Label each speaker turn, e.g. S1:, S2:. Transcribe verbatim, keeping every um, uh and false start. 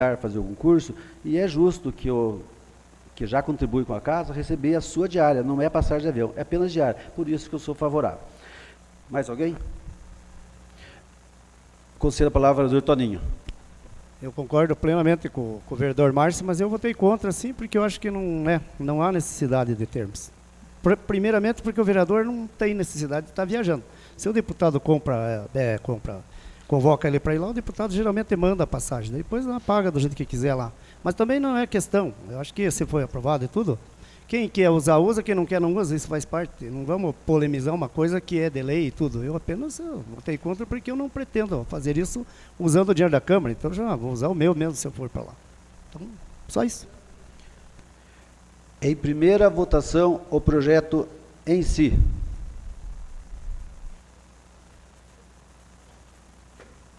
S1: fazer algum curso, e é justo que o que já contribui com a casa receber a sua diária, não é passagem de avião, é apenas diária, por isso que eu sou favorável. Mais alguém? Concedo a palavra ao vereador Toninho.
S2: Eu concordo plenamente com, com o vereador Márcio, mas eu votei contra, sim, porque eu acho que não, é, não há necessidade de termos. Primeiramente porque o vereador não tem necessidade de estar viajando. Se o deputado compra, é, compra convoca ele para ir lá, o deputado geralmente manda a passagem, depois ela paga do jeito que quiser lá. Mas também não é questão, eu acho que se foi aprovado e tudo, quem quer usar, usa, quem não quer, não usa, isso faz parte. Não vamos polemizar uma coisa que é de lei e tudo. Eu apenas eu votei contra porque eu não pretendo fazer isso usando o dinheiro da Câmara, então já vou usar o meu mesmo se eu for para lá. Então, só isso.
S1: Em primeira votação, o projeto em si.